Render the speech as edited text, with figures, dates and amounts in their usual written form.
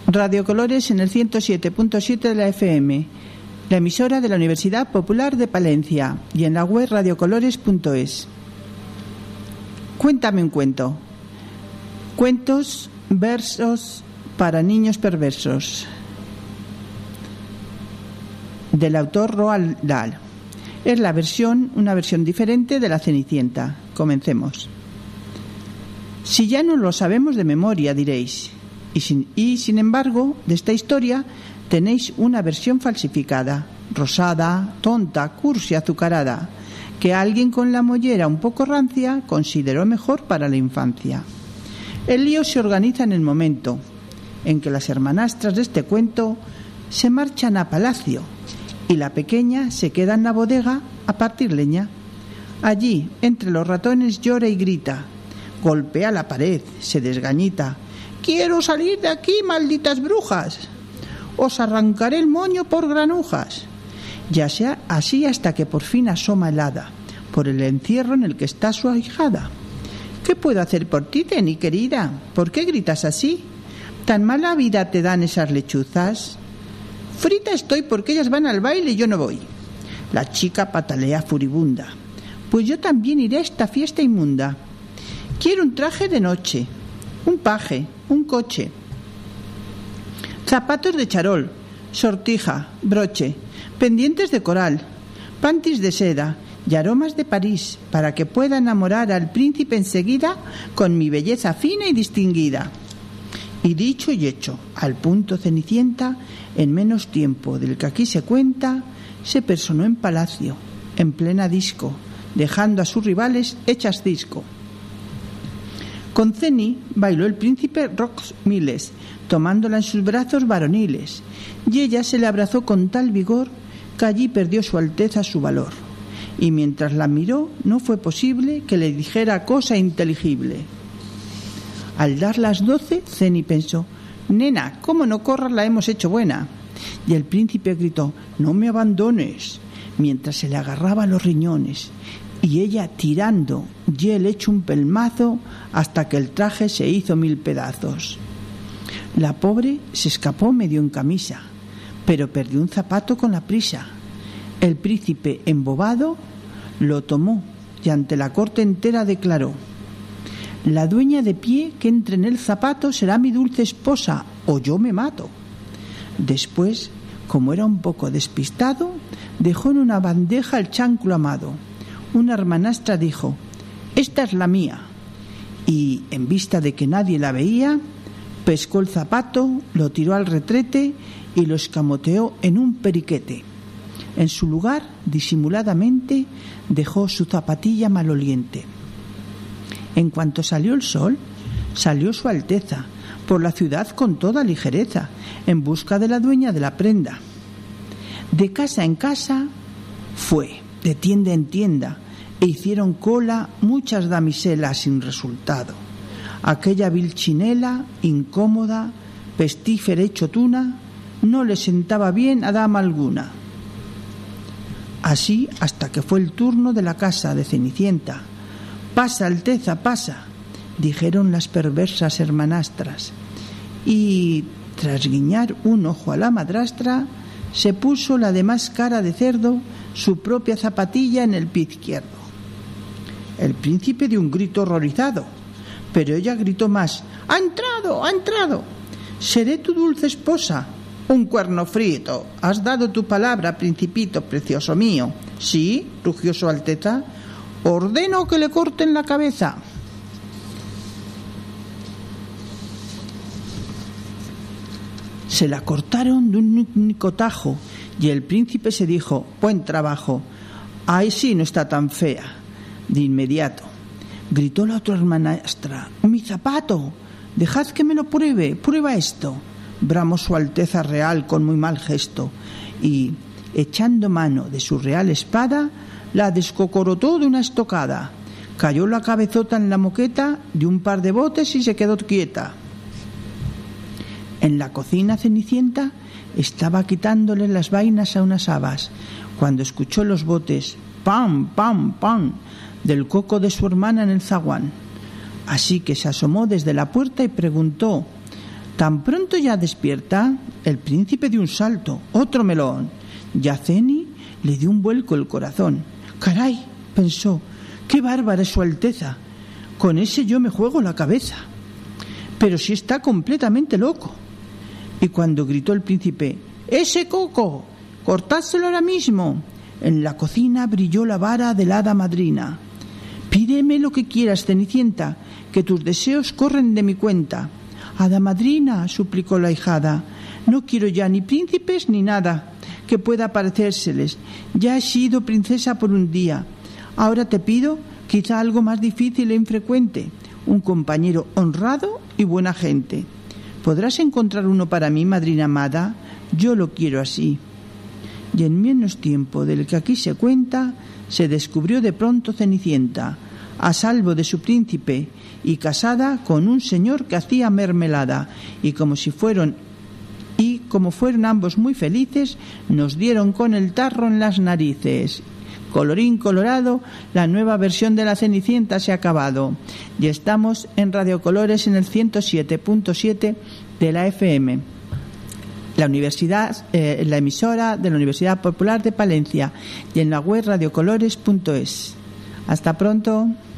Radio Colores en el 107.7 de la FM, la emisora de la Universidad Popular de Palencia, y en la web radiocolores.es. Cuéntame un cuento. Cuentos, versos para niños perversos, del autor Roald Dahl. Es una versión diferente de La Cenicienta. Comencemos. Si ya no lo sabemos de memoria, diréis, y sin embargo, de esta historia tenéis una versión falsificada, rosada, tonta, cursi, azucarada, que alguien con la mollera un poco rancia consideró mejor para la infancia. El lío se organiza en el momento en que las hermanastras de este cuento se marchan a palacio y la pequeña se queda en la bodega a partir leña. Allí, entre los ratones, llora y grita, golpea la pared, se desgañita. «¡Quiero salir de aquí, malditas brujas! Os arrancaré el moño por granujas». Ya sea así hasta que por fin asoma helada por el encierro en el que está su ahijada. «¿Qué puedo hacer por ti, Teni, querida? ¿Por qué gritas así? ¿Tan mala vida te dan esas lechuzas?» «Frita estoy porque ellas van al baile y yo no voy». La chica patalea furibunda. «Pues yo también iré a esta fiesta inmunda. Quiero un traje de noche, un paje, un coche, zapatos de charol, sortija, broche, pendientes de coral, pantis de seda y aromas de París, para que pueda enamorar al príncipe enseguida con mi belleza fina y distinguida». Y dicho y hecho, al punto Cenicienta, en menos tiempo del que aquí se cuenta, se personó en palacio, en plena disco, dejando a sus rivales hechas cisco. Con Ceni bailó el príncipe Roxmiles, tomándola en sus brazos varoniles, y ella se le abrazó con tal vigor que allí perdió su alteza su valor. Y mientras la miró, no fue posible que le dijera cosa inteligible. Al dar las 12, Ceni pensó, «Nena, ¿cómo no corras? La hemos hecho buena». Y el príncipe gritó, «No me abandones», mientras se le agarraba los riñones. Y ella tirando, y él hecho un pelmazo, hasta que el traje se hizo 1000 pedazos. La pobre se escapó medio en camisa, pero perdió un zapato con la prisa. El príncipe, embobado, lo tomó y ante la corte entera declaró, «La dueña de pie que entre en el zapato será mi dulce esposa, o yo me mato». Después, como era un poco despistado, dejó en una bandeja el chanclo amado. Una hermanastra dijo, «Esta es la mía», y, en vista de que nadie la veía, pescó el zapato, lo tiró al retrete y lo escamoteó en un periquete. En su lugar, disimuladamente, dejó su zapatilla maloliente. En cuanto salió el sol, salió su Alteza por la ciudad con toda ligereza, en busca de la dueña de la prenda. De casa en casa fue, de tienda en tienda, e hicieron cola muchas damiselas sin resultado. Aquella vil chinela, incómoda, pestífera y chotuna, no le sentaba bien a dama alguna. Así hasta que fue el turno de la casa de Cenicienta. «Pasa, Alteza, pasa», dijeron las perversas hermanastras, y, tras guiñar un ojo a la madrastra, se puso la de más cara de cerdo su propia zapatilla en el pie izquierdo. El príncipe dio un grito horrorizado, pero ella gritó más, «¡Ha entrado, ha entrado! Seré tu dulce esposa». «Un cuerno frito. ¿Has dado tu palabra, principito precioso mío?» «Sí», rugió su Alteza. «Ordeno que le corten la cabeza». Se la cortaron de un único tajo y el príncipe se dijo, «Buen trabajo. Ay, sí, no está tan fea». De inmediato gritó la otra hermanastra, «¡Mi zapato! Dejad que me lo pruebe, prueba esto». Bramó su Alteza Real con muy mal gesto y, echando mano de su real espada, la descocorotó de una estocada. Cayó la cabezota en la moqueta de un par de botes y se quedó quieta. En la cocina Cenicienta estaba quitándole las vainas a unas habas, cuando escuchó los botes «pam, pam, pam» del coco de su hermana en el zaguán. Así que se asomó desde la puerta y preguntó Tan pronto ya despierta, el príncipe de un salto, otro melón. Yaceni le dio un vuelco el corazón. «Caray», pensó, «qué bárbara es su Alteza. Con ese yo me juego la cabeza. Pero si está completamente loco». Y cuando gritó el príncipe, «¡Ese coco! ¡Cortádselo ahora mismo!», en la cocina brilló la vara de la hada madrina. «Pídeme lo que quieras, Cenicienta, que tus deseos corren de mi cuenta». «Hada madrina», suplicó la ahijada, «no quiero ya ni príncipes ni nada que pueda parecérseles. Ya he sido princesa por un día. Ahora te pido quizá algo más difícil e infrecuente, un compañero honrado y buena gente. ¿Podrás encontrar uno para mí, madrina amada? Yo lo quiero así». Y en menos tiempo del que aquí se cuenta, se descubrió de pronto Cenicienta, a salvo de su príncipe y casada con un señor que hacía mermelada, y como fueron ambos muy felices, nos dieron con el tarro en las narices. Colorín colorado, la nueva versión de la Cenicienta se ha acabado. Y estamos en Radio Colores en el 107.7 de la FM. La emisora de la Universidad Popular de Palencia, y en la web radiocolores.es. Hasta pronto.